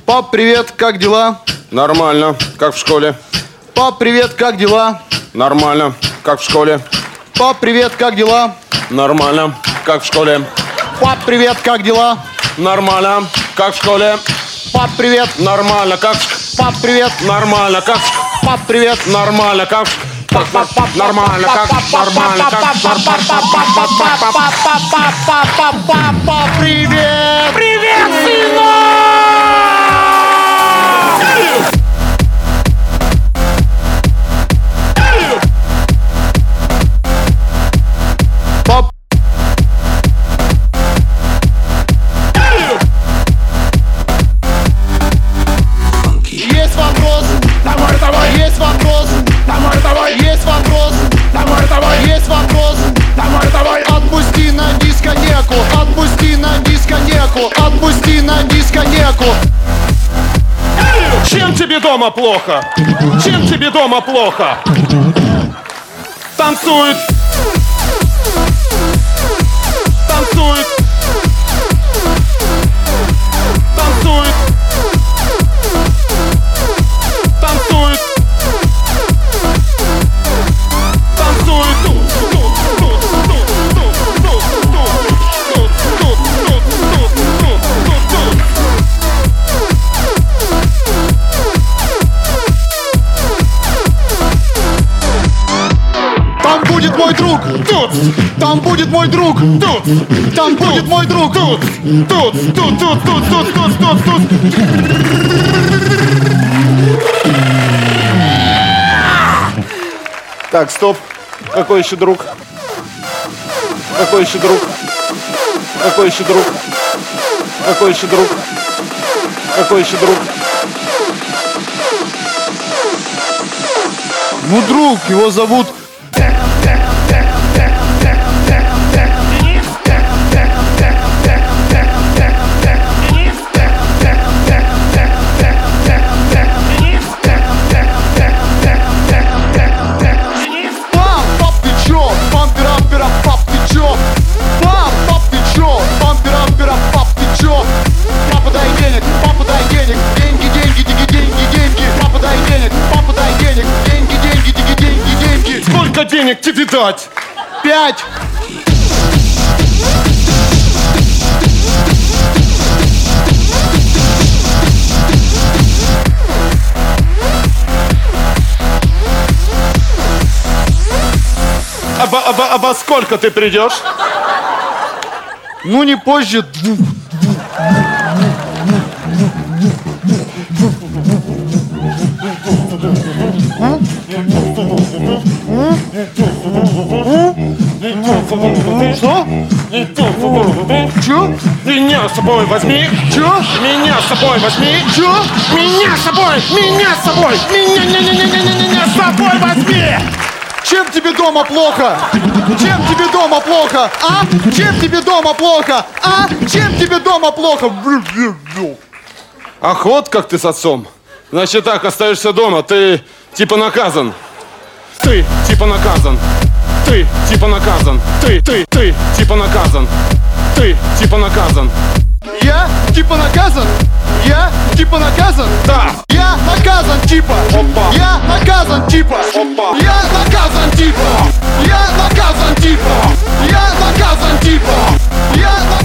Пап, привет, как дела? Нормально, как в школе? Пап, привет, как дела? Нормально, как в школе? Пап, привет, как дела? Нормально, как в школе? Пап, привет, как дела? Нормально, как в школе? Пап, привет. Нормально, как Пап, привет. Нормально, как Пап, привет. Нормально, как Нормально, как нормально, как Папа, привет. Привет, сынок! Пап. Есть вопрос. Давай, давай, Есть вопрос. давай, давай, Есть вопрос. давай, давай, Есть вопрос. давай, давай. Отпусти на дискотеку. Отпусти на дискотеку. Отпусти на дискотеку. Чем тебе дома плохо? Чем тебе дома плохо? Танцует. Танцует. Танцует. Танцует. Там будет мой друг. Тут, Там будет мой друг. тут, Там будет мой друг. тут, тут, тут, тут, тут, тут, тут, тут, тут. Так, стоп. Какой еще друг? Какой еще друг? Какой еще друг? Какой еще друг? Какой еще друг? Ну, друг, его зовут. Пап, ты чё? Пампера, пап, ты чё? Пап, ты чё? Пампера, пап, ты чё? Папа, дай денег, деньги, деньги, деньги, деньги, деньги. Папа, дай денег, деньги, деньги, деньги, деньги, деньги. Сколько денег тебе дать? 5. А во сколько ты придешь? Ну, не позже 2. Что? Чё? Меня с собой возьми! Чё? Меня с собой возьми! Чё? Меня с собой! Меня с собой! Меня с собой возьми! Чем тебе дома плохо? Чем тебе дома плохо? А? Чем тебе дома плохо? А? Чем тебе дома плохо? Ах, вот как ты с отцом. Значит так, остаешься дома, ты типа наказан. Ты типа наказан. Ты типа наказан. Ты типа наказан. Ты типа наказан. Я типа наказан? Я типа наказан? Да. Я наказан типа. Опа. Я наказан типа. Опа. Я наказан типа. Я наказан типа. Я наказан типа. Я